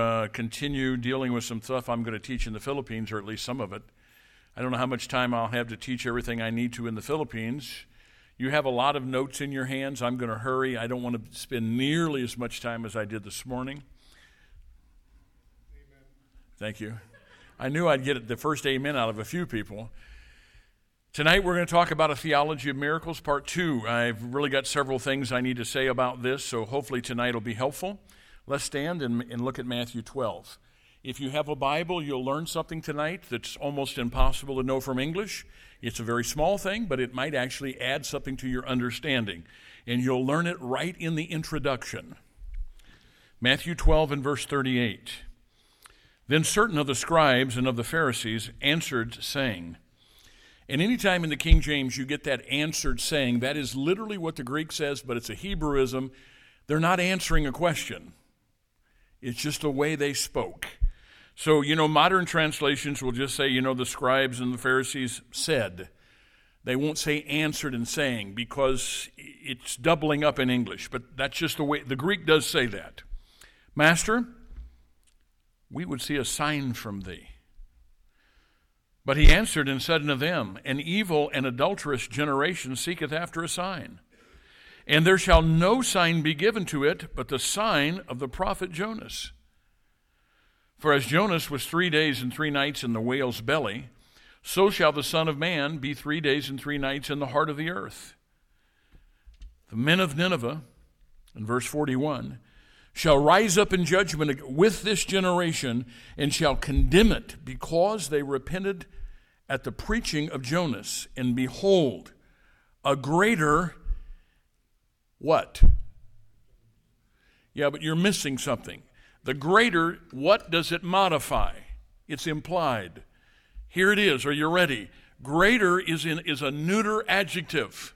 Continue dealing with some stuff I'm going to teach in the Philippines, or at least some of it. I don't know how much time I'll have to teach everything I need to in the Philippines. You have a lot of notes in your hands. I'm going to hurry. I don't want to spend nearly as much time as I did this morning. Amen. Thank you. I knew I'd get the first amen out of a few people. Tonight we're going to talk about a theology of miracles, part 2. I've really got several things I need to say about this, so hopefully tonight will be helpful. Let's stand and look at Matthew 12. If you have a Bible, you'll learn something tonight that's almost impossible to know from English. It's a very small thing, but it might actually add something to your understanding. And you'll learn it right in the introduction. Matthew 12 and verse 38. Then certain of the scribes and of the Pharisees answered, saying, and anytime in the King James you get that answered saying, that is literally what the Greek says, but it's a Hebrewism. They're not answering a question. It's just the way they spoke. So, modern translations will just say, the scribes and the Pharisees said. They won't say answered and saying because it's doubling up in English. But that's just the way, the Greek does say that. Master, we would see a sign from thee. But he answered and said unto them, an evil and adulterous generation seeketh after a sign. And there shall no sign be given to it, but the sign of the prophet Jonas. For as Jonas was 3 days and 3 nights in the whale's belly, so shall the Son of Man be 3 days and 3 nights in the heart of the earth. The men of Nineveh, in verse 41, shall rise up in judgment with this generation, and shall condemn it, because they repented at the preaching of Jonas. And behold, a greater what? Yeah, but you're missing something. The greater, what does it modify? It's implied. Here it is. Are you ready? Greater is a neuter adjective.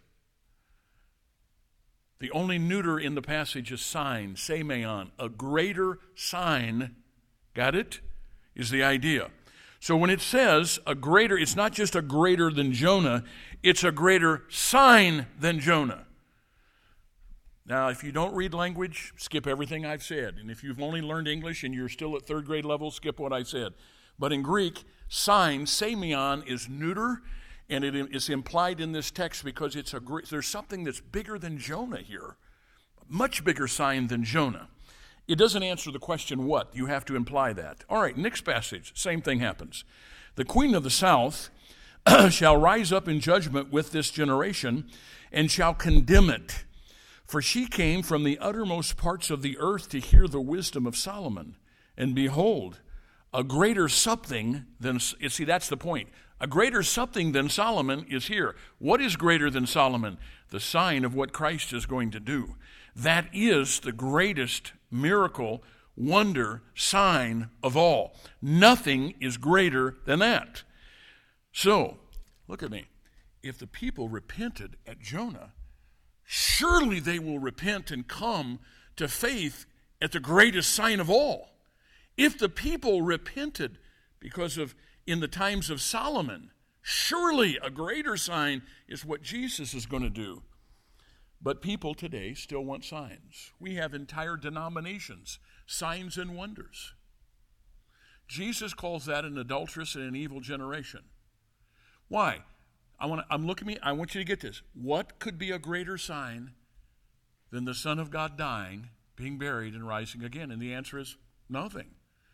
The only neuter in the passage is sign, semeion. A greater sign, got it? Is the idea. So when it says a greater, it's not just a greater than Jonah, it's a greater sign than Jonah. Now, if you don't read language, skip everything I've said. And if you've only learned English and you're still at 3rd grade level, skip what I said. But in Greek, sign, semeion, is neuter, and it is implied in this text because there's something that's bigger than Jonah here, a much bigger sign than Jonah. It doesn't answer the question what. You have to imply that. All right, next passage, same thing happens. The queen of the south shall rise up in judgment with this generation and shall condemn it. For she came from the uttermost parts of the earth to hear the wisdom of Solomon. And behold, a greater something than, you see, that's the point. A greater something than Solomon is here. What is greater than Solomon? The sign of what Christ is going to do. That is the greatest miracle, wonder, sign of all. Nothing is greater than that. So, look at me. If the people repented at Jonah, surely they will repent and come to faith at the greatest sign of all. If the people repented because of in the times of Solomon, surely a greater sign is what Jesus is going to do. But people today still want signs. We have entire denominations, signs and wonders. Jesus calls that an adulterous and an evil generation. Why? I want you to get this. What could be a greater sign than the Son of God dying, being buried, and rising again? And the answer is nothing.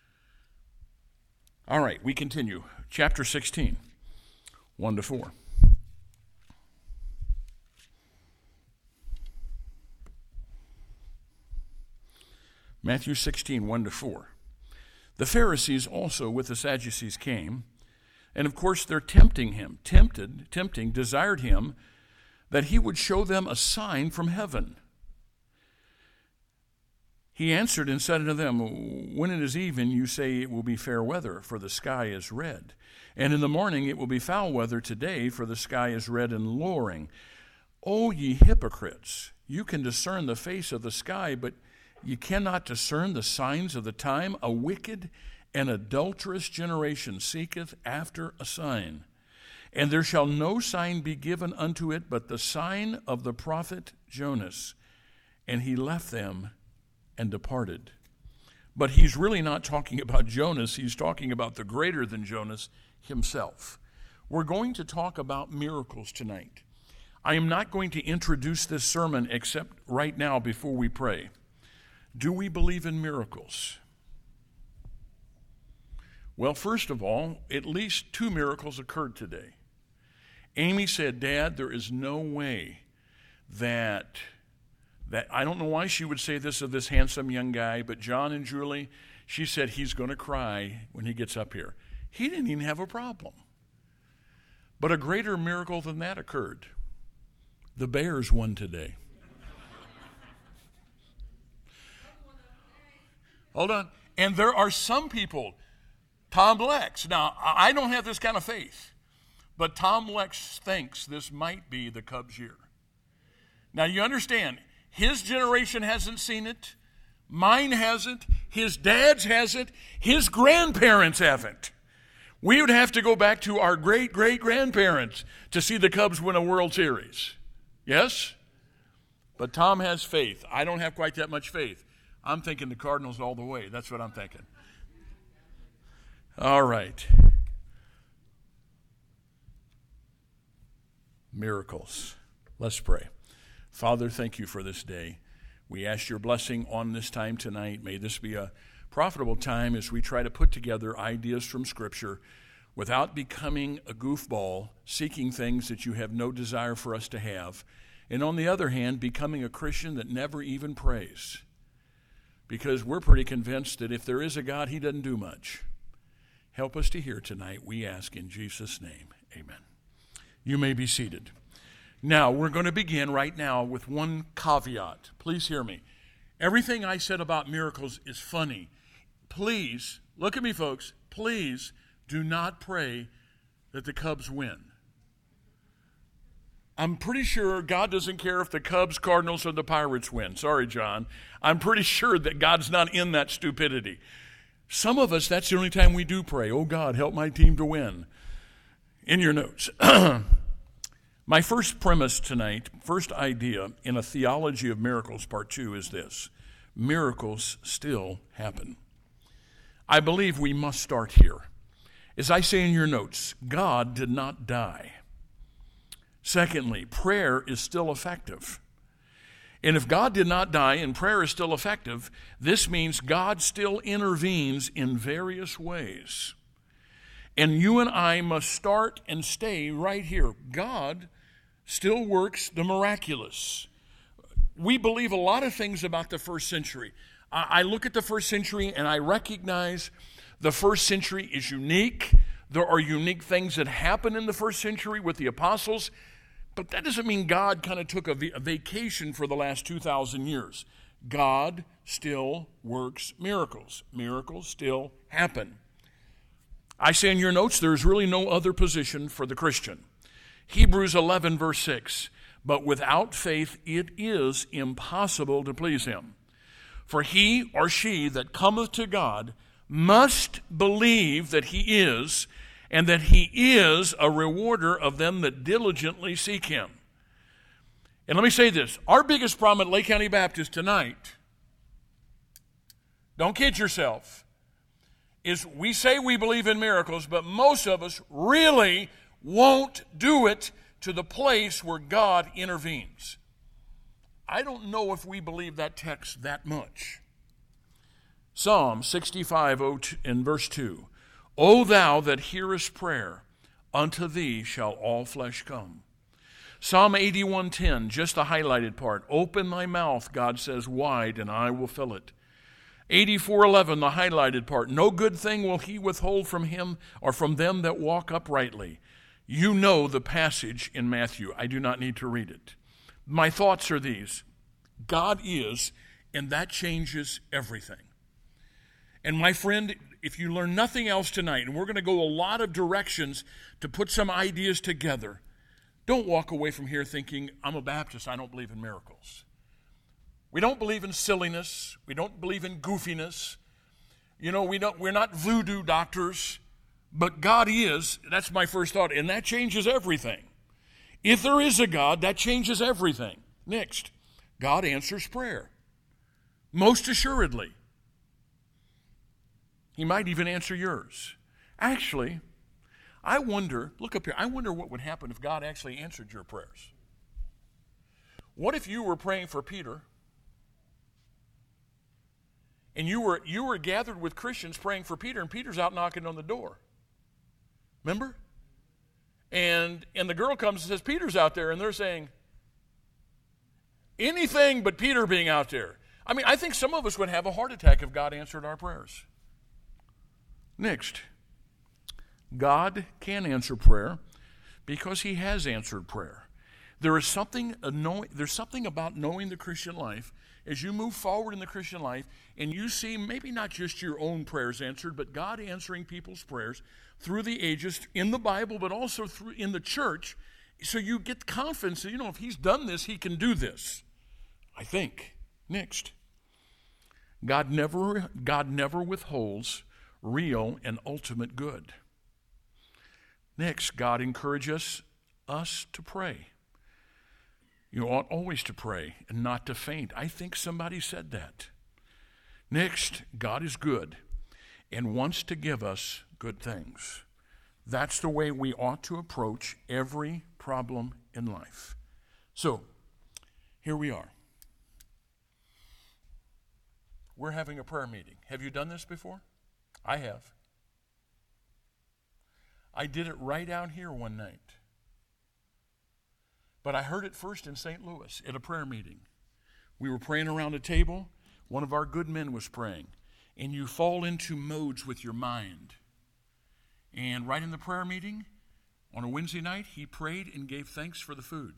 All right, we continue. Chapter 16, 1-4. Matthew 16, 1-4. The Pharisees also with the Sadducees came, and of course they're tempting him, desired him that he would show them a sign from heaven. He answered and said unto them, when it is even, you say it will be fair weather, for the sky is red. And in the morning it will be foul weather today, for the sky is red and lowering. O ye hypocrites, you can discern the face of the sky, but you cannot discern the signs of the time. A wicked and adulterous generation seeketh after a sign. And there shall no sign be given unto it but the sign of the prophet Jonas. And he left them and departed. But he's really not talking about Jonas. He's talking about the greater than Jonas himself. We're going to talk about miracles tonight. I am not going to introduce this sermon except right now before we pray. Do we believe in miracles? Well, first of all, at least 2 miracles occurred today. Amy said, Dad, there is no way that I don't know why she would say this of this handsome young guy, but John and Julie, she said he's going to cry when he gets up here. He didn't even have a problem. But a greater miracle than that occurred. The Bears won today. Hold on. And there are some people, Tom Lex. Now, I don't have this kind of faith, but Tom Lex thinks this might be the Cubs' year. Now, you understand, his generation hasn't seen it. Mine hasn't. His dad's hasn't. His grandparents haven't. We would have to go back to our great-great-grandparents to see the Cubs win a World Series. Yes? But Tom has faith. I don't have quite that much faith. I'm thinking the Cardinals all the way. That's what I'm thinking. All right. Miracles. Let's pray. Father, thank you for this day. We ask your blessing on this time tonight. May this be a profitable time as we try to put together ideas from Scripture without becoming a goofball, seeking things that you have no desire for us to have, and on the other hand, becoming a Christian that never even prays. Because we're pretty convinced that if there is a God, he doesn't do much. Help us to hear tonight, we ask in Jesus' name. Amen. You may be seated. Now, we're going to begin right now with one caveat. Please hear me. Everything I said about miracles is funny. Please, look at me, folks. Please do not pray that the Cubs win. I'm pretty sure God doesn't care if the Cubs, Cardinals, or the Pirates win. Sorry, John. I'm pretty sure that God's not in that stupidity. Some of us, that's the only time we do pray. Oh, God, help my team to win. In your notes. My first premise tonight, first idea in a theology of miracles, part 2, is this. Miracles still happen. I believe we must start here. As I say in your notes, God did not die. Secondly, prayer is still effective. And if God did not die and prayer is still effective, this means God still intervenes in various ways. And you and I must start and stay right here. God still works the miraculous. We believe a lot of things about the first century. I look at the first century and I recognize the first century is unique. There are unique things that happen in the first century with the apostles, but that doesn't mean God kind of took a vacation for the last 2,000 years. God still works miracles. Miracles still happen. I say in your notes, there's really no other position for the Christian. Hebrews 11, verse 6, but without faith it is impossible to please him. For he or she that cometh to God must believe that he is, and that he is a rewarder of them that diligently seek him. And let me say this, our biggest problem at Lake County Baptist tonight, don't kid yourself, is we say we believe in miracles, but most of us really won't do it to the place where God intervenes. I don't know if we believe that text that much. Psalm 65 in verse 2, O thou that hearest prayer, unto thee shall all flesh come. Psalm 81:10, just the highlighted part, open thy mouth, God says, wide, and I will fill it. 84:11, the highlighted part, no good thing will he withhold from him or from them that walk uprightly. You know the passage in Matthew. I do not need to read it. My thoughts are these. God is, and that changes everything. And my friend, if you learn nothing else tonight, and we're going to go a lot of directions to put some ideas together, don't walk away from here thinking, I'm a Baptist, I don't believe in miracles. We don't believe in silliness. We don't believe in goofiness. You know, we're not voodoo doctors. But God is, that's my first thought, and that changes everything. If there is a God, that changes everything. Next, God answers prayer. Most assuredly. He might even answer yours. Actually, I wonder, look up here, I wonder what would happen if God actually answered your prayers. What if you were praying for Peter, and you were gathered with Christians praying for Peter, and Peter's out knocking on the door? Remember? And the girl comes and says, Peter's out there, and they're saying, anything but Peter being out there. I mean, I think some of us would have a heart attack if God answered our prayers. Next, God can answer prayer because he has answered prayer. There's something about knowing the Christian life as you move forward in the Christian life and you see maybe not just your own prayers answered, but God answering people's prayers through the ages in the Bible, but also in the church. So you get confidence that, if he's done this, he can do this. I think. Next, God never withholds real and ultimate good. Next, God encourages us to pray. You ought always to pray and not to faint. I think somebody said that. Next, God is good and wants to give us good things. That's the way we ought to approach every problem in life. So, here we are. We're having a prayer meeting. Have you done this before? I have. I did it right out here one night. But I heard it first in St. Louis at a prayer meeting. We were praying around a table. One of our good men was praying. And you fall into modes with your mind. And right in the prayer meeting, on a Wednesday night, he prayed and gave thanks for the food.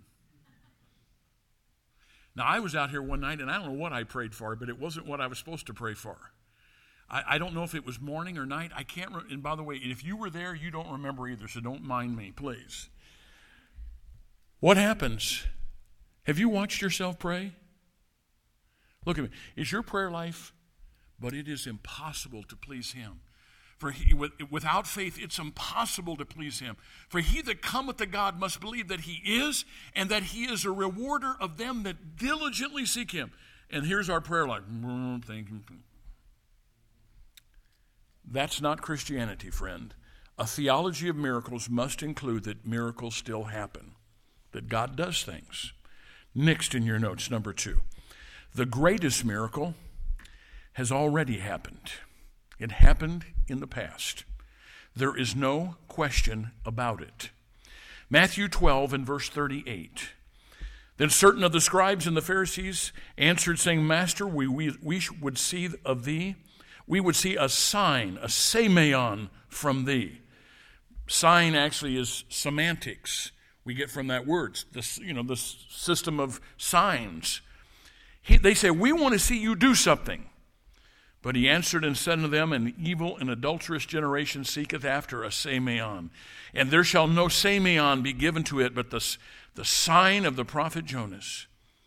Now, I was out here one night, and I don't know what I prayed for, but it wasn't what I was supposed to pray for. I don't know if it was morning or night. I can't and by the way, if you were there, you don't remember either, so don't mind me, please. What happens? Have you watched yourself pray? Look at me. Is your prayer life? But it is impossible to please him. For without faith, it's impossible to please him. For he that cometh to God must believe that he is, and that he is a rewarder of them that diligently seek him. And here's our prayer life. Thank you. That's not Christianity, friend. A theology of miracles must include that miracles still happen, that God does things. Next in your notes, number 2. The greatest miracle has already happened. It happened in the past. There is no question about it. Matthew 12 and verse 38. Then certain of the scribes and the Pharisees answered, saying, Master, we would see of thee, we would see a sign, a semeion from thee. Sign actually is semantics. We get from that word, this system of signs. They say, we want to see you do something. But he answered and said unto them, an evil and adulterous generation seeketh after a semeion. And there shall no semeion be given to it, but the sign of the prophet Jonas.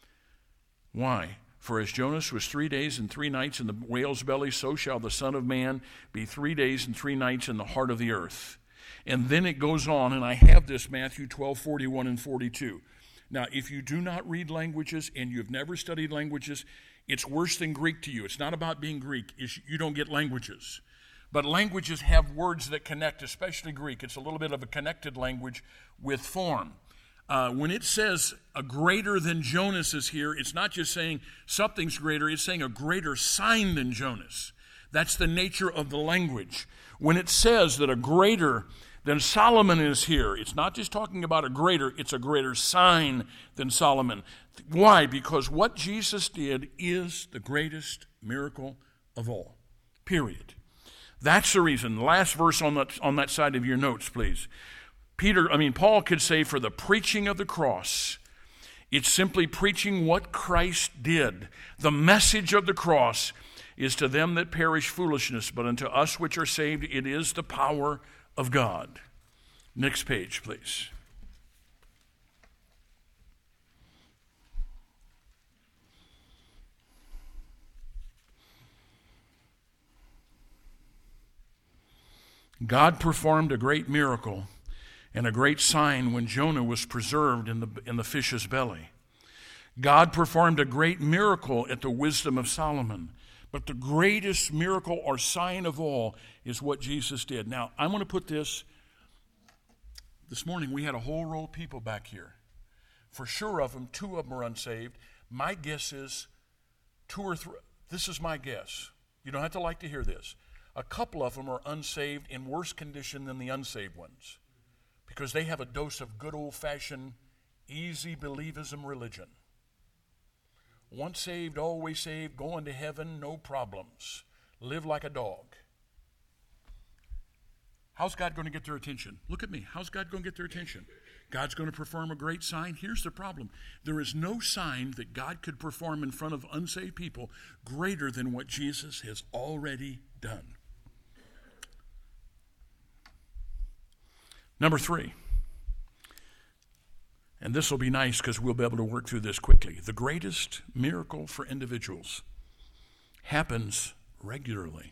Why? For as Jonas was 3 days and 3 nights in the whale's belly, so shall the Son of Man be 3 days and 3 nights in the heart of the earth. And then it goes on, and I have this, Matthew 12, 41 and 42. Now, if you do not read languages and you've never studied languages, it's worse than Greek to you. It's not about being Greek. You don't get languages. But languages have words that connect, especially Greek. It's a little bit of a connected language with form. When it says a greater than Jonas is here, it's not just saying something's greater. It's saying a greater sign than Jonas. That's the nature of the language. When it says that a greater than Solomon is here, it's not just talking about a greater, it's a greater sign than Solomon. Why? Because what Jesus did is the greatest miracle of all. Period. That's the reason. Last verse on that side of your notes, please. Paul could say, for the preaching of the cross, it's simply preaching what Christ did. The message of the cross is to them that perish foolishness, but unto us which are saved, it is the power of God. Next page, please. God performed a great miracle and a great sign when Jonah was preserved in the fish's belly. God performed a great miracle at the wisdom of Solomon, But the greatest miracle or sign of all is what Jesus did. Now, I'm going to put this morning we had a whole row of people back here. For sure of them, 2 of them are unsaved. My guess is 2 or 3, this is my guess. You don't have to like to hear this. A couple of them are unsaved in worse condition than the unsaved ones because they have a dose of good old-fashioned, easy believism religion. Once saved, always saved, going to heaven, no problems. Live like a dog. How's God going to get their attention? Look at me. How's God going to get their attention? God's going to perform a great sign. Here's the problem. There is no sign that God could perform in front of unsaved people greater than what Jesus has already done. Number 3, and this will be nice because we'll be able to work through this quickly. The greatest miracle for individuals happens regularly.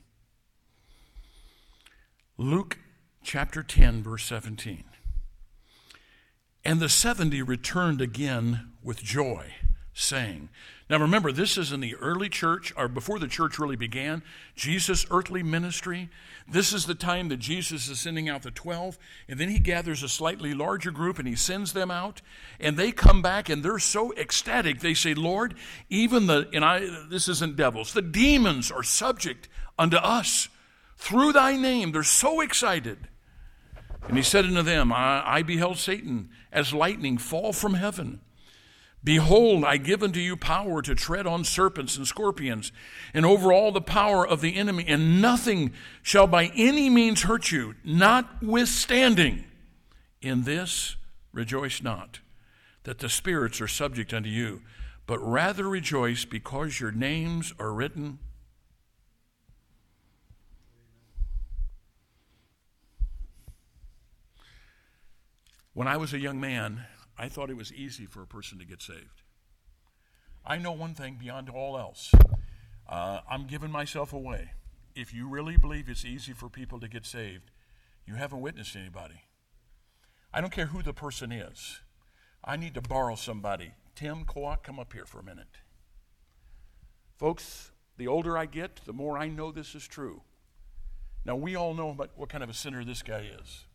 Luke chapter 10, verse 17. And the 70 returned again with joy, saying. Now remember, this is in the early church, or before the church really began, Jesus' earthly ministry. This is the time that Jesus is sending out the 12, and then he gathers a slightly larger group and he sends them out, and they come back and they're so ecstatic. They say, Lord, even this isn't devils, the demons are subject unto us through thy name. They're so excited. And he said unto them, I beheld Satan as lightning fall from heaven. Behold, I give unto you power to tread on serpents and scorpions, and over all the power of the enemy, and nothing shall by any means hurt you. Notwithstanding, in this rejoice not, that the spirits are subject unto you, but rather rejoice because your names are written. When I was a young man, I thought it was easy for a person to get saved. I know one thing beyond all else. I'm giving myself away. If you really believe it's easy for people to get saved, you haven't witnessed anybody. I don't care who the person is. I need to borrow somebody. Tim Kowak, come up here for a minute. Folks, the older I get, the more I know this is true. Now, we all know what kind of a sinner this guy is.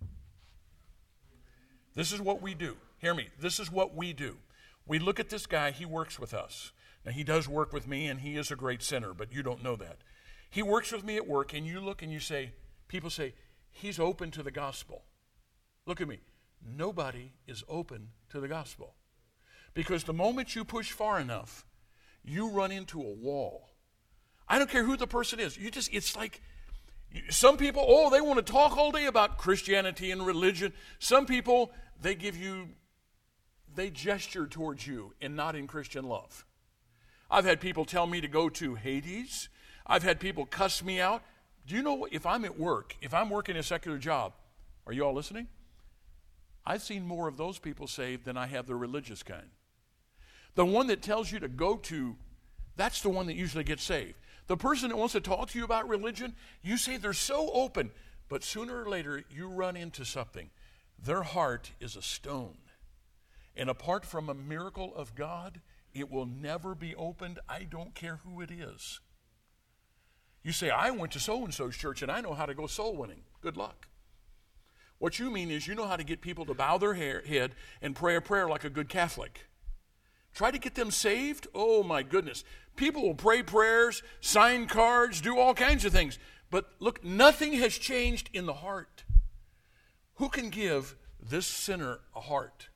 This is what we do. Hear me. This is what we do. We look at this guy. He works with us. Now, he does work with me, and he is a great sinner, but you don't know that. He works with me at work, and you look and you say, people say, he's open to the gospel. Look at me. Nobody is open to the gospel. Because the moment you push far enough, you run into a wall. I don't care who the person is. It's like, some people, they want to talk all day about Christianity and religion. Some people, they gesture towards you and not in Christian love. I've had people tell me to go to Hades. I've had people cuss me out. Do you know, if I'm at work, if I'm working a secular job, are you all listening? I've seen more of those people saved than I have the religious kind. The one that tells you to go to, that's the one that usually gets saved. The person that wants to talk to you about religion, you say they're so open, but sooner or later you run into something. Their heart is a stone. And apart from a miracle of God, it will never be opened. I don't care who it is. You say, I went to so-and-so's church and I know how to go soul winning. Good luck. What you mean is you know how to get people to bow their head and pray a prayer like a good Catholic. Try to get them saved? Oh my goodness. People will pray prayers, sign cards, do all kinds of things. But look, nothing has changed in the heart. Who can give this sinner a heart?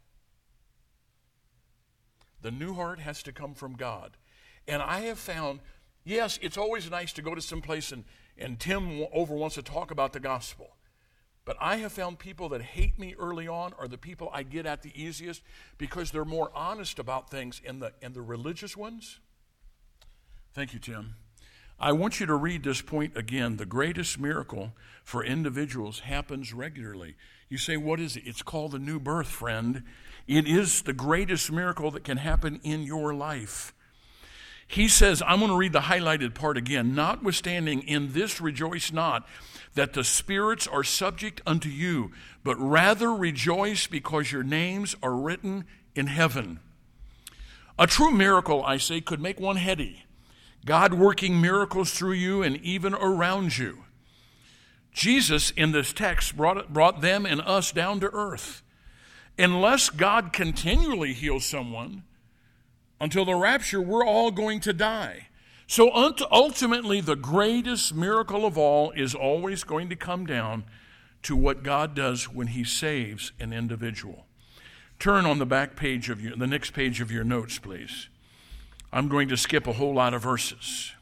The new heart has to come from God. And I have found, yes, it's always nice to go to some place and Tim over wants to talk about the gospel. But I have found people that hate me early on are the people I get at the easiest because they're more honest about things. And the religious ones, thank you, Tim. I want you to read this point again. The greatest miracle for individuals happens regularly. You say, what is it? It's called the new birth, friend. It is the greatest miracle that can happen in your life. He says, I'm going to read the highlighted part again. Notwithstanding, in this rejoice not, that the spirits are subject unto you, but rather rejoice because your names are written in heaven. A true miracle, I say, could make one heady, God working miracles through you and even around you. Jesus, in this text, brought them and us down to earth. Unless God continually heals someone, until the rapture, we're all going to die. So ultimately, the greatest miracle of all is always going to come down to what God does when he saves an individual. Turn on the next page of your notes, please. I'm going to skip a whole lot of verses.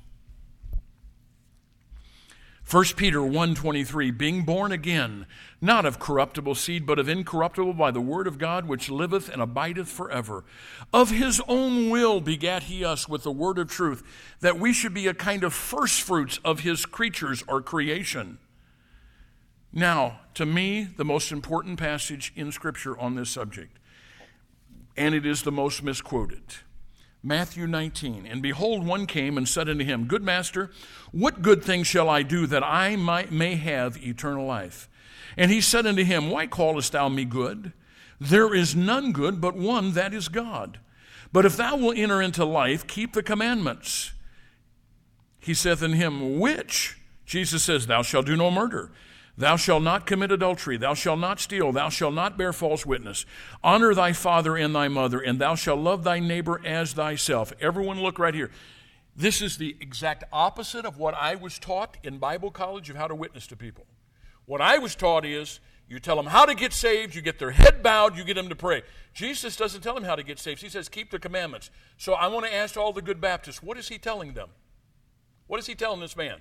1 Peter 1:23, being born again, not of corruptible seed, but of incorruptible by the word of God, which liveth and abideth forever. Of his own will begat he us with the word of truth, that we should be a kind of firstfruits of his creatures or creation. Now, to me, the most important passage in Scripture on this subject, and it is the most misquoted. Matthew 19, and behold, one came and said unto him, Good master, what good thing shall I do that I may have eternal life? And he said unto him, Why callest thou me good? There is none good but one, that is God. But if thou wilt enter into life, keep the commandments. He saith unto him, Which? Jesus says, Thou shalt do no murder. Thou shalt not commit adultery. Thou shalt not steal. Thou shalt not bear false witness. Honor thy father and thy mother, and thou shalt love thy neighbor as thyself. Everyone look right here. This is the exact opposite of what I was taught in Bible college of how to witness to people. What I was taught is you tell them how to get saved, you get their head bowed, you get them to pray. Jesus doesn't tell them how to get saved. He says keep the commandments. So I want to ask all the good Baptists, what is he telling them? What is he telling this man?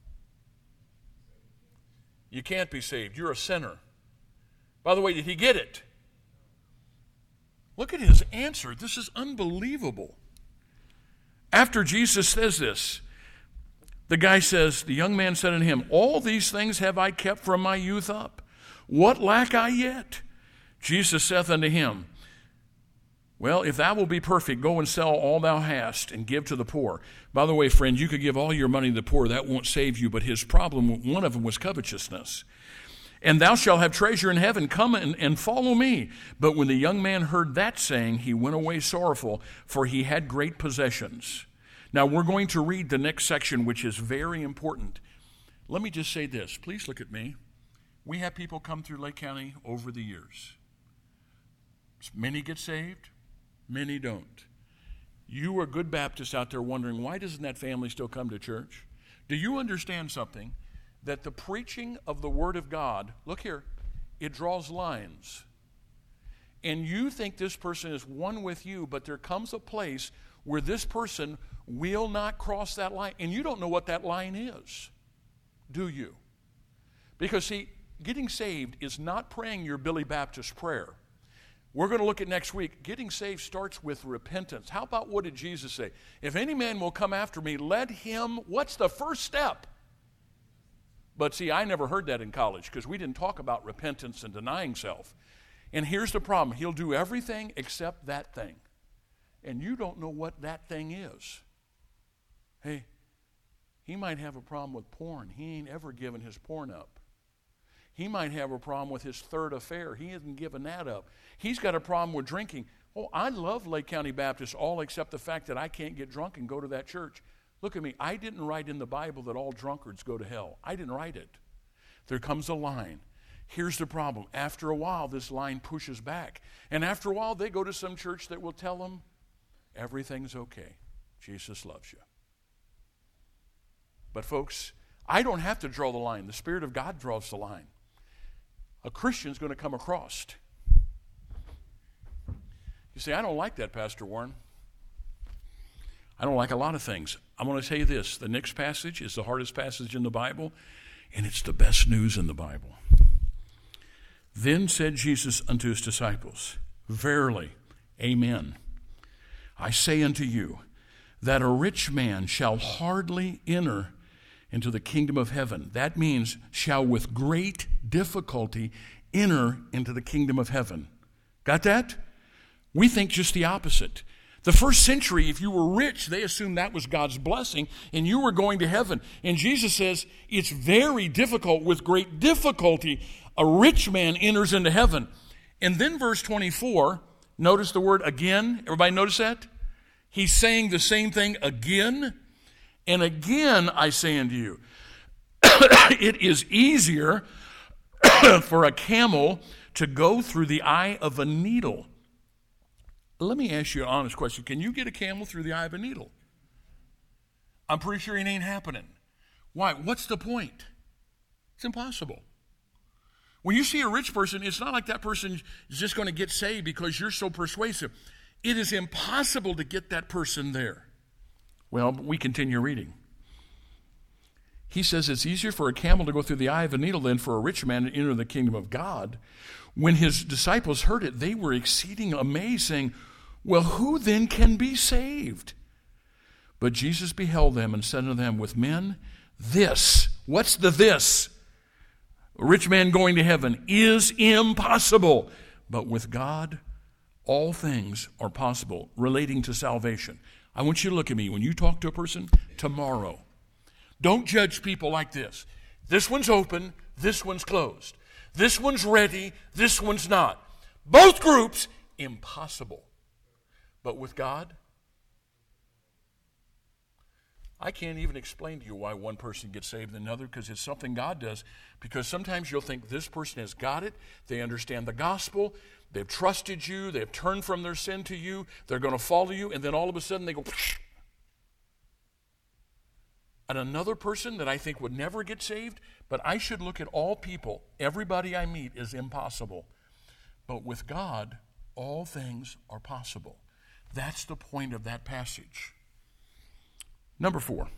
You can't be saved. You're a sinner. By the way, did he get it? Look at his answer. This is unbelievable. After Jesus says this, the young man said unto him, All these things have I kept from my youth up. What lack I yet? Jesus saith unto him, Well, if thou wilt be perfect, go and sell all thou hast and give to the poor. By the way, friend, you could give all your money to the poor. That won't save you. But his problem, one of them was covetousness. And thou shalt have treasure in heaven. Come and follow me. But when the young man heard that saying, he went away sorrowful, for he had great possessions. Now, we're going to read the next section, which is very important. Let me just say this. Please look at me. We have people come through Lake County over the years. Many get saved. Many don't. You are good Baptists out there wondering, why doesn't that family still come to church? Do you understand something? That the preaching of the Word of God, look here, it draws lines. And you think this person is one with you, but there comes a place where this person will not cross that line. And you don't know what that line is, do you? Because, see, getting saved is not praying your Billy Baptist prayer. We're going to look at next week. Getting saved starts with repentance. How about what did Jesus say? If any man will come after me, let him, what's the first step? But see, I never heard that in college because we didn't talk about repentance and denying self. And here's the problem. He'll do everything except that thing. And you don't know what that thing is. Hey, he might have a problem with porn. He ain't ever given his porn up. He might have a problem with his third affair. He hasn't given that up. He's got a problem with drinking. Oh, I love Lake County Baptist, all except the fact that I can't get drunk and go to that church. Look at me. I didn't write in the Bible that all drunkards go to hell. I didn't write it. There comes a line. Here's the problem. After a while, this line pushes back. And after a while, they go to some church that will tell them, everything's okay. Jesus loves you. But folks, I don't have to draw the line. The Spirit of God draws the line. A Christian's going to come across. You say, I don't like that, Pastor Warren. I don't like a lot of things. I'm going to tell you this. The next passage is the hardest passage in the Bible, and it's the best news in the Bible. Then said Jesus unto his disciples, Verily, amen, I say unto you, that a rich man shall hardly enter into the kingdom of heaven. That means shall with great difficulty enter into the kingdom of heaven. Got that? We think just the opposite. The first century, if you were rich, they assumed that was God's blessing and you were going to heaven. And Jesus says it's very difficult, with great difficulty, a rich man enters into heaven. And then verse 24, notice the word again. Everybody notice that? He's saying the same thing again. And again, I say unto you, it is easier for a camel to go through the eye of a needle. Let me ask you an honest question. Can you get a camel through the eye of a needle? I'm pretty sure it ain't happening. Why? What's the point? It's impossible. When you see a rich person, it's not like that person is just going to get saved because you're so persuasive. It is impossible to get that person there. Well, we continue reading. He says it's easier for a camel to go through the eye of a needle than for a rich man to enter the kingdom of God. When his disciples heard it, they were exceeding amazed, saying, well, who then can be saved? But Jesus beheld them and said unto them, with men, this, what's the this? A rich man going to heaven is impossible. But with God, all things are possible relating to salvation. I want you to look at me when you talk to a person tomorrow. Don't judge people like this. This one's open, this one's closed. This one's ready, this one's not. Both groups, impossible. But with God, I can't even explain to you why one person gets saved than another, because it's something God does. Because sometimes you'll think this person has got it, they understand the gospel, they've trusted you, they've turned from their sin to you, they're going to follow you, and then all of a sudden they go, and another person that I think would never get saved, but I should look at all people, everybody I meet is impossible. But with God, all things are possible. That's the point of that passage. Number 4,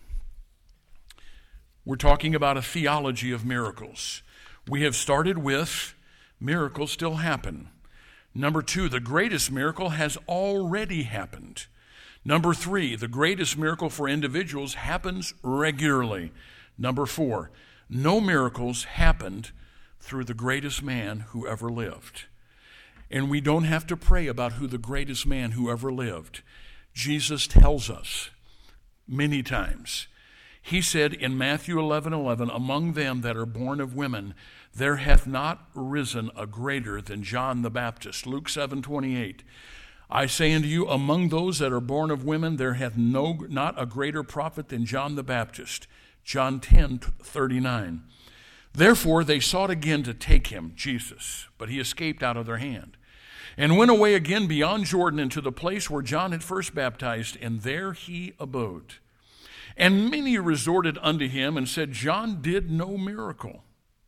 we're talking about a theology of miracles. We have started with miracles still happen. Number 2, the greatest miracle has already happened. Number 3, the greatest miracle for individuals happens regularly. Number 4, no miracles happened through the greatest man who ever lived. And we don't have to pray about who the greatest man who ever lived. Jesus tells us many times. He said in Matthew 11:11, among them that are born of women, there hath not risen a greater than John the Baptist. Luke 7:28. I say unto you, among those that are born of women, there hath not a greater prophet than John the Baptist. John 10:39. Therefore they sought again to take him, Jesus, but he escaped out of their hand, and went away again beyond Jordan into the place where John had first baptized, and there he abode. And many resorted unto him and said, John did no miracle.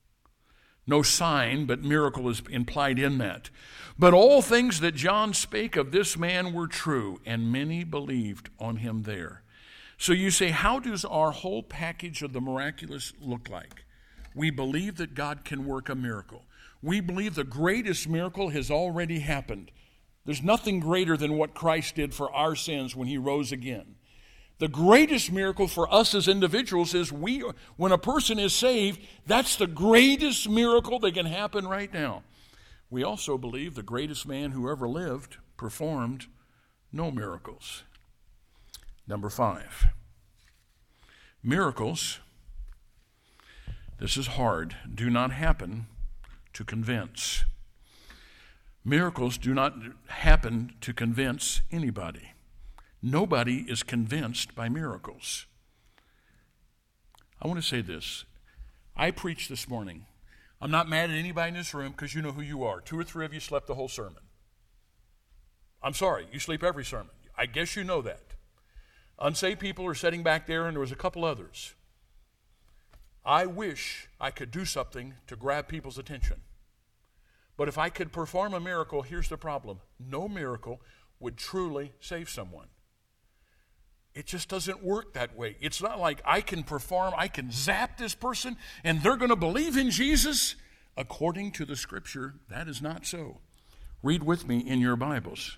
No sign, but miracle is implied in that. But all things that John spake of this man were true, and many believed on him there. So you say, how does our whole package of the miraculous look like? We believe that God can work a miracle. We believe the greatest miracle has already happened. There's nothing greater than what Christ did for our sins when he rose again. The greatest miracle for us as individuals is when a person is saved, that's the greatest miracle that can happen right now. We also believe the greatest man who ever lived performed no miracles. Number 5, miracles, this is hard, do not happen to convince. Miracles do not happen to convince anybody. Nobody is convinced by miracles. I want to say this. I preached this morning. I'm not mad at anybody in this room because you know who you are. 2 or 3 of you slept the whole sermon. I'm sorry, you sleep every sermon. I guess you know that. Unsaved people are sitting back there, and there was a couple others. I wish I could do something to grab people's attention. But if I could perform a miracle, here's the problem. No miracle would truly save someone. It just doesn't work that way. It's not like I can zap this person and they're going to believe in Jesus. According to the scripture, that is not so. Read with me in your Bibles.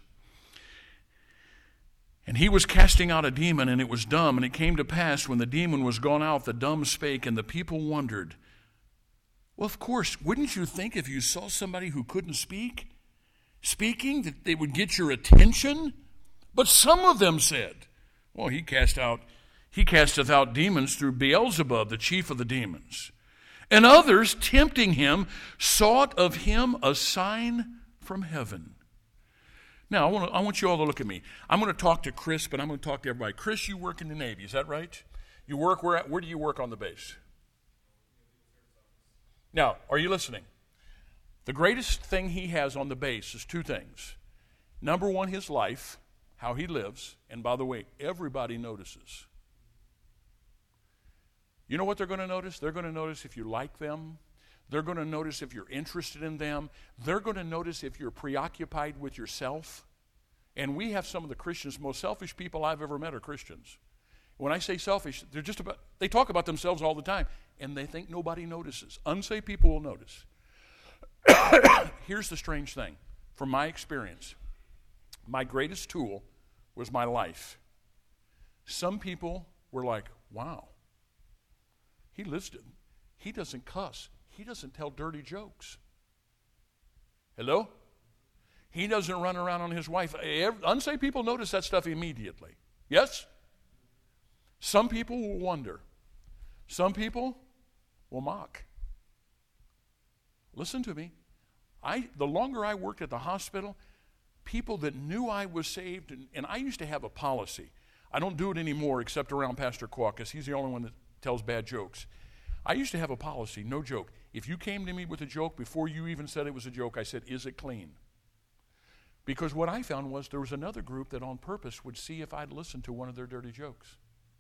And he was casting out a demon, and it was dumb. And it came to pass, when the demon was gone out, the dumb spake, and the people wondered. Well, of course, wouldn't you think if you saw somebody who couldn't speak, speaking, that they would get your attention? But some of them said, well, he casteth out demons through Beelzebub, the chief of the demons. And others, tempting him, sought of him a sign from heaven. Now, I want you all to look at me. I'm going to talk to Chris, but I'm going to talk to everybody. Chris, you work in the Navy, is that right? You work where do you work on the base? Now, are you listening? The greatest thing he has on the base is two things. Number one, his life, how he lives. And by the way, everybody notices. You know what they're going to notice? They're going to notice if you like them. They're going to notice if you're interested in them. They're going to notice if you're preoccupied with yourself. And we have some of the Christians, most selfish people I've ever met are Christians. When I say selfish, they talk about themselves all the time, and they think nobody notices. Unsaved people will notice. Here's the strange thing. From my experience, my greatest tool was my life. Some people were like, wow, he doesn't cuss. He doesn't tell dirty jokes. Hello? He doesn't run around on his wife. Unsaved people notice that stuff immediately. Yes? Some people will wonder. Some people will mock. Listen to me. The longer I worked at the hospital, people that knew I was saved, and I used to have a policy. I don't do it anymore except around Pastor Kwok, because he's the only one that tells bad jokes. I used to have a policy, no joke. If you came to me with a joke before you even said it was a joke, I said, is it clean? Because what I found was there was another group that on purpose would see if I'd listened to one of their dirty jokes.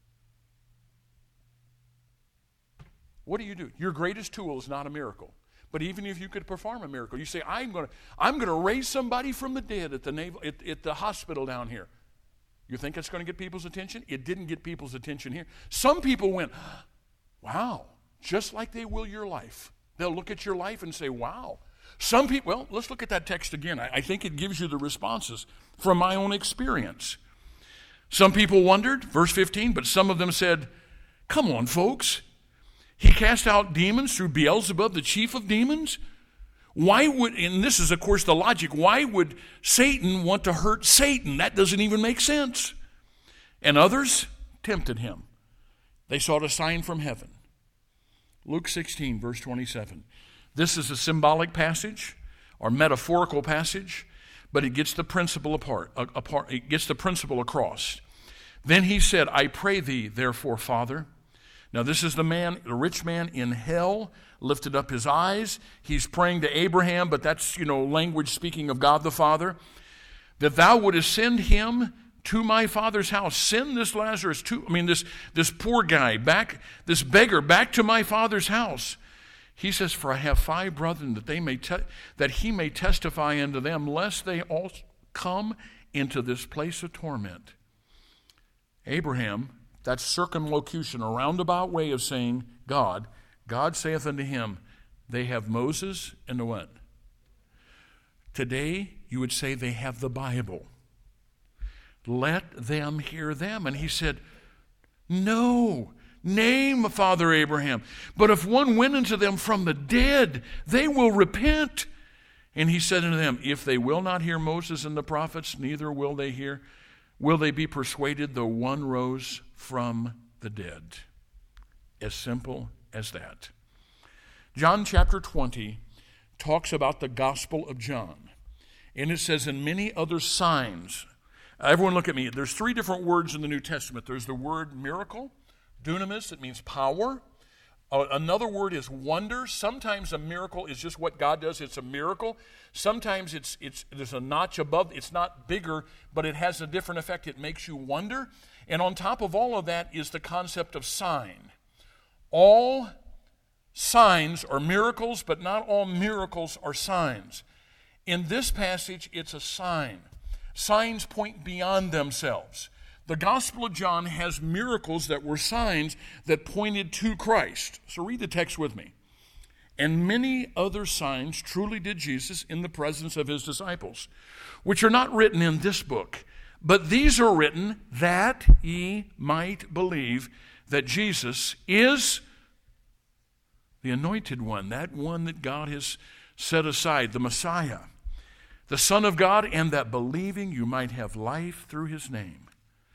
What do? Your greatest tool is not a miracle. But even if you could perform a miracle, you say, I'm going to raise somebody from the dead at the hospital down here. You think it's going to get people's attention? It didn't get people's attention here. Some people went, wow, just like they will your life. They'll look at your life and say, wow. Some people, well, let's look at that text again. I think it gives you the responses from my own experience. Some people wondered, verse 15, but some of them said, come on, folks. He cast out demons through Beelzebub, the chief of demons. Why would, and this is, of course, the logic, why would Satan want to hurt Satan? That doesn't even make sense. And others tempted him. They sought a sign from heaven. Luke 16, verse 27. This is a symbolic passage or metaphorical passage, but it gets the principle it gets the principle across. Then he said, I pray thee, therefore, Father. Now this is the rich man in hell, lifted up his eyes. He's praying to Abraham, but that's, language speaking of God the Father. That thou wouldest send him to my father's house. Send this Lazarus this poor guy this beggar back to my father's house. He says, for I have 5 brethren that he may testify unto them, lest they all come into this place of torment. Abraham, that's circumlocution, a roundabout way of saying God saith unto him, they have Moses and the what? Today, you would say they have the Bible. Let them hear them. And he said, no, nay, Father Abraham, but if one went unto them from the dead, they will repent. And he said unto them, if they will not hear Moses and the prophets, neither will they be persuaded, though one rose from the dead. As simple as that. John chapter 20 talks about the Gospel of John. And it says, and many other signs. Everyone look at me. There's 3 different words in the New Testament. There's the word miracle, dunamis, it means power. Another word is wonder. Sometimes a miracle is just what God does. It's a miracle. Sometimes there's a notch above. It's not bigger, but it has a different effect. It makes you wonder. And on top of all of that is the concept of sign. All signs are miracles, but not all miracles are signs. In this passage, it's a sign. Signs point beyond themselves. The Gospel of John has miracles that were signs that pointed to Christ. So read the text with me. And many other signs truly did Jesus in the presence of his disciples, which are not written in this book, but these are written that ye might believe that Jesus is the anointed one, that one that God has set aside, the Messiah, the Son of God, and that believing you might have life through his name.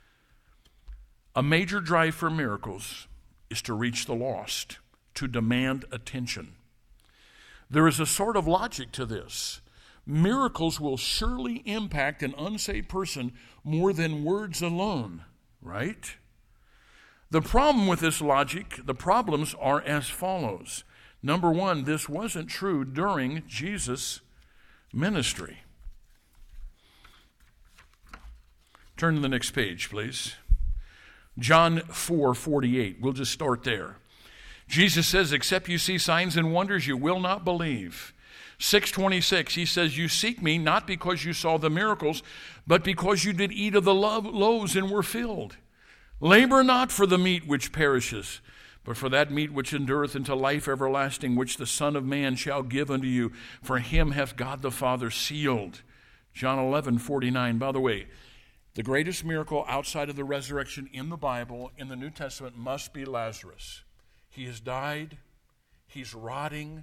A major drive for miracles is to reach the lost, to demand attention. There is a sort of logic to this. Miracles will surely impact an unsaved person more than words alone, right? The problem with this logic, the problems are as follows. Number one, this wasn't true during Jesus' ministry. Turn to the next page, please. John 4:48. We'll just start there. Jesus says, except you see signs and wonders, you will not believe. 6:26, he says, you seek me not because you saw the miracles, but because you did eat of the loaves and were filled. Labor not for the meat which perishes, but for that meat which endureth unto life everlasting, which the Son of Man shall give unto you. For him hath God the Father sealed. John 11:49. By the way, the greatest miracle outside of the resurrection in the Bible, in the New Testament, must be Lazarus. He has died. He's rotting.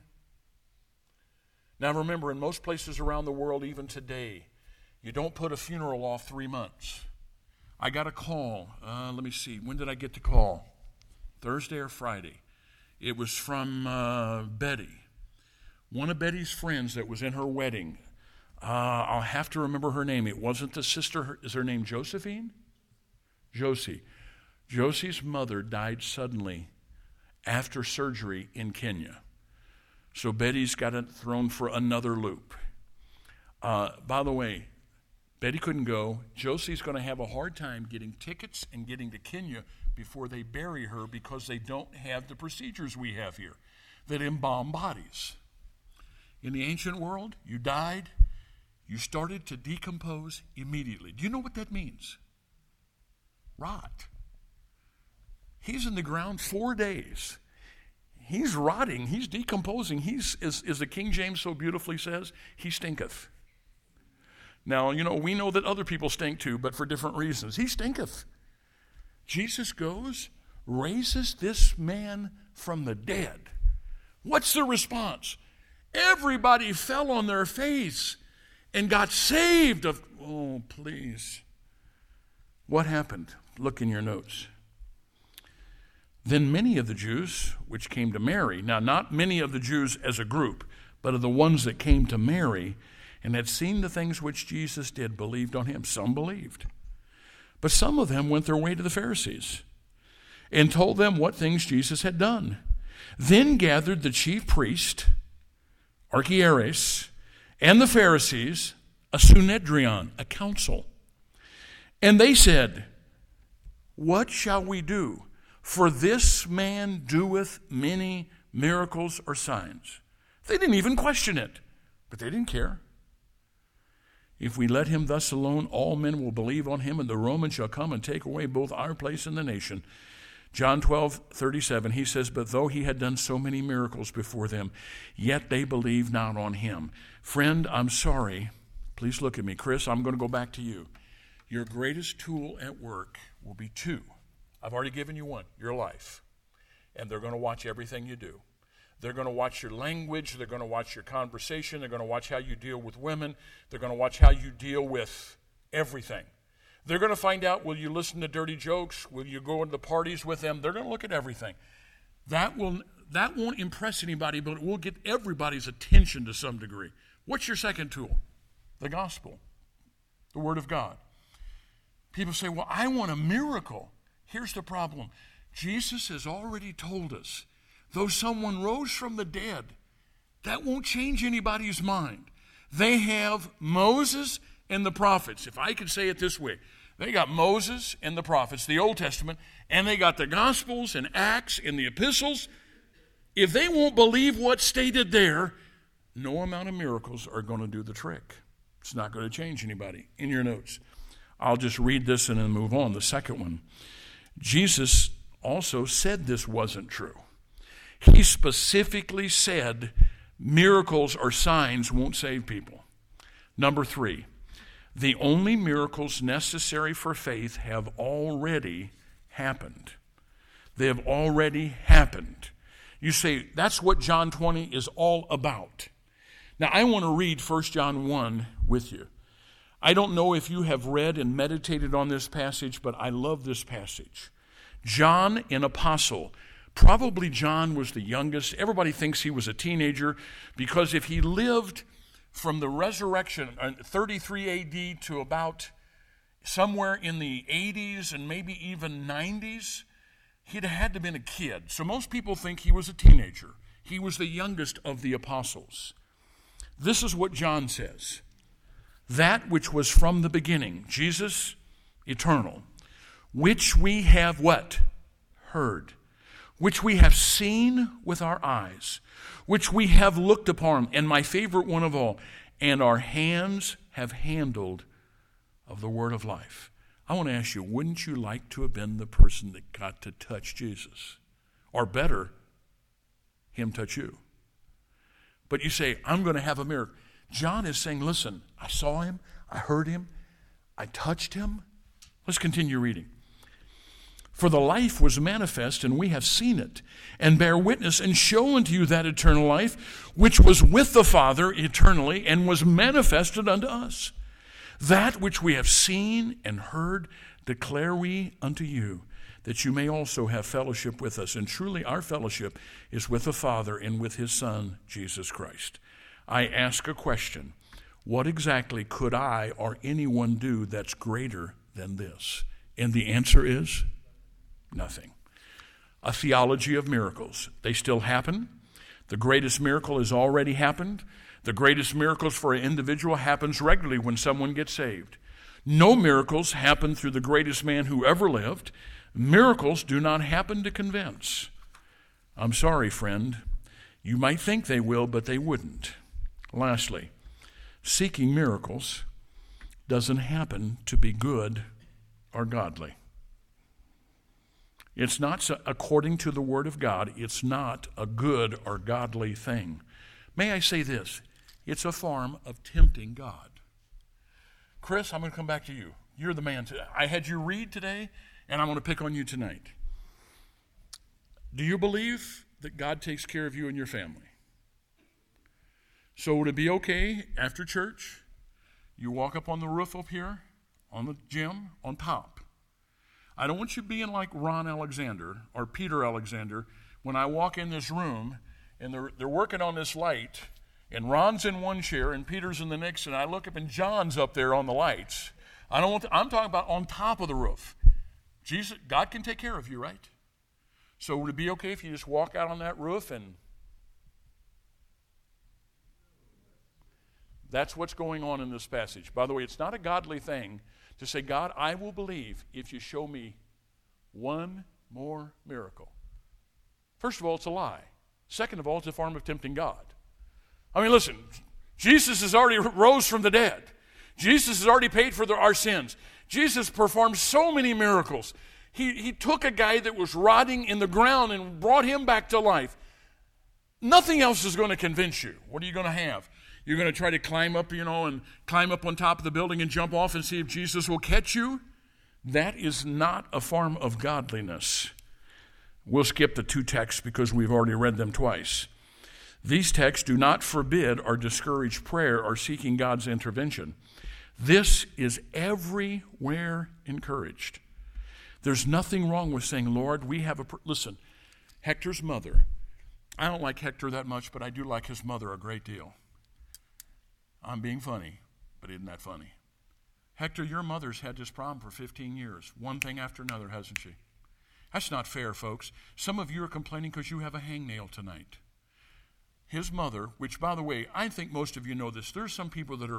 Now remember, in most places around the world, even today, you don't put a funeral off 3 months. I got a call. Let me see. When did I get the call? Thursday or Friday. It was from Betty. One of Betty's friends that was in her wedding. I'll have to remember her name. It wasn't the sister. Is her name Josephine? Josie. Josie's mother died suddenly after surgery in Kenya. So Betty's got it thrown for another loop. By the way, Betty couldn't go. Josie's going to have a hard time getting tickets and getting to Kenya before they bury her because they don't have the procedures we have here that embalm bodies. In the ancient world, you died, you started to decompose immediately. Do you know what that means? Rot. He's in the ground 4 days. He's rotting. He's decomposing. He's, as the King James so beautifully says, he stinketh. Now, we know that other people stink too, but for different reasons. He stinketh. Jesus goes, raises this man from the dead. What's the response? Everybody fell on their face and got saved. Oh, please. What happened? Look in your notes. Then many of the Jews which came to Mary, now not many of the Jews as a group, but of the ones that came to Mary and had seen the things which Jesus did, believed on him. Some believed. But some of them went their way to the Pharisees and told them what things Jesus had done. Then gathered the chief priest, Archieres, and the Pharisees, a Synedrion, a council. And they said, what shall we do? For this man doeth many miracles or signs. They didn't even question it, but they didn't care. If we let him thus alone, all men will believe on him, and the Romans shall come and take away both our place and the nation. John 12:37, he says, but though he had done so many miracles before them, yet they believed not on him. Friend, I'm sorry. Please look at me. Chris, I'm going to go back to you. Your greatest tool at work will be two. I've already given you one, your life. And they're going to watch everything you do. They're going to watch your language. They're going to watch your conversation. They're going to watch how you deal with women. They're going to watch how you deal with everything. They're going to find out, will you listen to dirty jokes? Will you go into the parties with them? They're going to look at everything. That won't impress anybody, but it will get everybody's attention to some degree. What's your second tool? The gospel, the Word of God. People say, well, I want a miracle. Here's the problem. Jesus has already told us, though someone rose from the dead, that won't change anybody's mind. They have Moses and the prophets. If I could say it this way, they got Moses and the prophets, the Old Testament, and they got the Gospels and Acts and the epistles. If they won't believe what's stated there, no amount of miracles are going to do the trick. It's not going to change anybody. In your notes, I'll just read this and then move on. The second one. Jesus also said this wasn't true. He specifically said miracles or signs won't save people. Number 3, the only miracles necessary for faith have already happened. They have already happened. You say, that's what John 20 is all about. Now, I want to read 1 John 1 with you. I don't know if you have read and meditated on this passage, but I love this passage. John, an apostle. Probably John was the youngest. Everybody thinks he was a teenager because if he lived from the resurrection, 33 AD to about somewhere in the 80s and maybe even 90s, he'd had to have been a kid. So most people think he was a teenager. He was the youngest of the apostles. This is what John says. That which was from the beginning, Jesus, eternal, which we have what? Heard. Which we have seen with our eyes, which we have looked upon, and my favorite one of all, and our hands have handled of the word of life. I want to ask you, wouldn't you like to have been the person that got to touch Jesus? Or better, him touch you. But you say, I'm going to have a miracle. John is saying, listen, I saw him, I heard him, I touched him. Let's continue reading. For the life was manifest, and we have seen it, and bear witness, and show unto you that eternal life, which was with the Father eternally, and was manifested unto us. That which we have seen and heard declare we unto you, that you may also have fellowship with us. And truly our fellowship is with the Father and with his Son, Jesus Christ. I ask a question. What exactly could I or anyone do that's greater than this? And the answer is nothing. A theology of miracles. They still happen. The greatest miracle has already happened. The greatest miracles for an individual happens regularly when someone gets saved. No miracles happen through the greatest man who ever lived. Miracles do not happen to convince. I'm sorry, friend. You might think they will, but they wouldn't. Lastly, seeking miracles doesn't happen to be good or godly. It's not, according to the Word of God, it's not a good or godly thing. May I say this? It's a form of tempting God. Chris, I'm going to come back to you. You're the man. I had you read today, and I'm going to pick on you tonight. Do you believe that God takes care of you and your family? So would it be okay after church, you walk up on the roof up here, on the gym, on top? I don't want you being like Ron Alexander or Peter Alexander when I walk in this room and they're working on this light, and Ron's in one chair and Peter's in the next, and I look up and John's up there on the lights. I'm talking about on top of the roof. Jesus, God can take care of you, right? So would it be okay if you just walk out on that roof and that's what's going on in this passage. By the way, it's not a godly thing to say, God, I will believe if you show me one more miracle. First of all, it's a lie. Second of all, it's a form of tempting God. I mean, listen, Jesus has already rose from the dead. Jesus has already paid for our sins. Jesus performed so many miracles. He took a guy that was rotting in the ground and brought him back to life. Nothing else is going to convince you. What are you going to have? You're going to try to climb up, and climb up on top of the building and jump off and see if Jesus will catch you? That is not a form of godliness. We'll skip the two texts because we've already read them twice. These texts do not forbid or discourage prayer or seeking God's intervention. This is everywhere encouraged. There's nothing wrong with saying, Lord, we have listen, Hector's mother, I don't like Hector that much, but I do like his mother a great deal. I'm being funny, but isn't that funny? Hector, your mother's had this problem for 15 years, one thing after another, hasn't she? That's not fair, folks. Some of you are complaining because you have a hangnail tonight. His mother, which, by the way, I think most of you know this. There's some people that are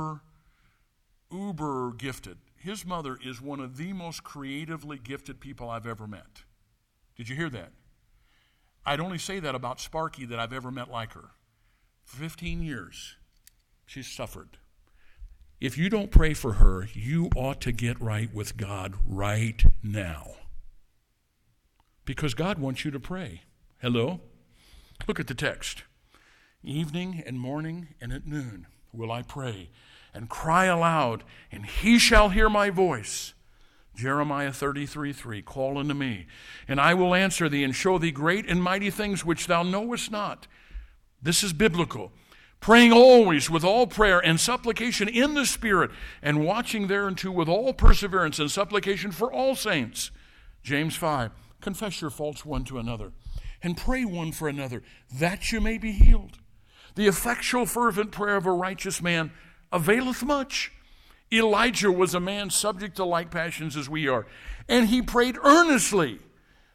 uber gifted. His mother is one of the most creatively gifted people I've ever met. Did you hear that? I'd only say that about Sparky that I've ever met like her. For 15 years, she's suffered. If you don't pray for her, you ought to get right with God right now. Because God wants you to pray. Hello? Look at the text. Evening and morning and at noon will I pray and cry aloud, and he shall hear my voice. Jeremiah 33:3, call unto me, and I will answer thee and show thee great and mighty things which thou knowest not. This is biblical. Praying always with all prayer and supplication in the Spirit, and watching thereunto with all perseverance and supplication for all saints. James 5, confess your faults one to another, and pray one for another, that you may be healed. The effectual fervent prayer of a righteous man availeth much. Elijah was a man subject to like passions as we are, and he prayed earnestly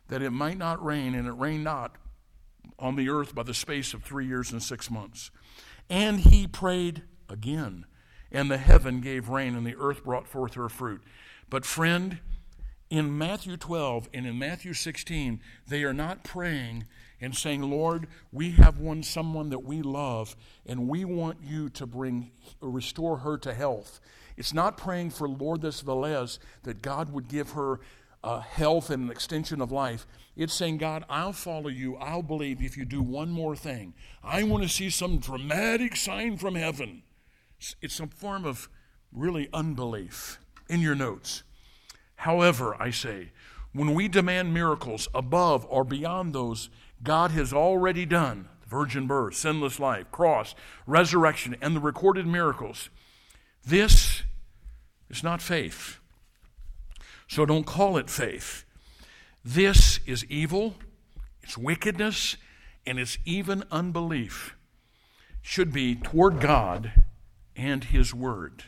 that it might not rain, and it rained not on the earth by the space of 3 years and 6 months. And he prayed again, and the heaven gave rain, and the earth brought forth her fruit. But friend, in Matthew 12 and in Matthew 16, they are not praying and saying, Lord, we have someone that we love, and we want you to restore her to health. It's not praying for Lourdes Velez that God would give her health and an extension of life. It's saying, God, I'll follow you. I'll believe if you do one more thing. I want to see some dramatic sign from heaven. It's some form of really unbelief in your notes. However, I say, when we demand miracles above or beyond those God has already done, virgin birth, sinless life, cross, resurrection, and the recorded miracles, this is not faith. So don't call it faith. This is evil, it's wickedness, and it's even unbelief. Should be toward God and His Word.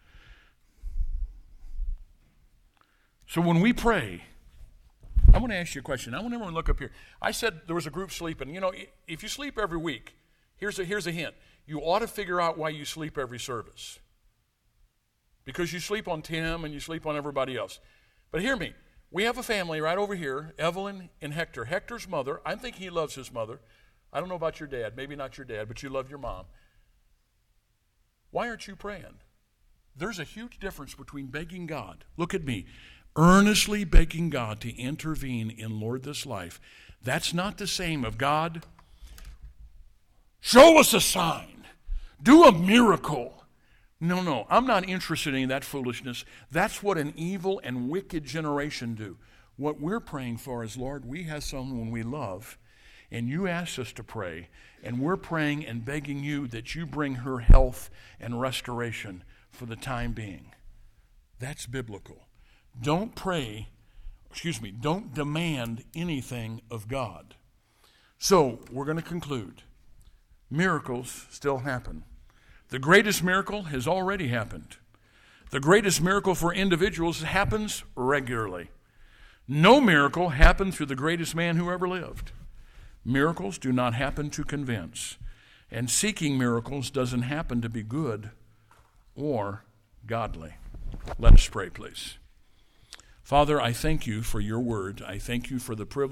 So when we pray, I want to ask you a question. I want everyone to look up here. I said there was a group sleeping. You know, if you sleep every week, here's a hint. You ought to figure out why you sleep every service. Because you sleep on Tim and you sleep on everybody else. But hear me. We have a family right over here, Evelyn and Hector. Hector's mother, I think he loves his mother. I don't know about your dad. Maybe not your dad, but you love your mom. Why aren't you praying? There's a huge difference between begging God. Look at me. Earnestly begging God to intervene in Lourdes' life. That's not the same of God. Show us a sign. Do a miracle. No, I'm not interested in that foolishness. That's what an evil and wicked generation do. What we're praying for is, Lord, we have someone we love, and you asked us to pray, and we're praying and begging you that you bring her health and restoration for the time being. That's biblical. Don't demand anything of God. So, we're going to conclude. Miracles still happen. The greatest miracle has already happened. The greatest miracle for individuals happens regularly. No miracle happened through the greatest man who ever lived. Miracles do not happen to convince. And seeking miracles doesn't happen to be good or godly. Let us pray, please. Father, I thank you for your word. I thank you for the privilege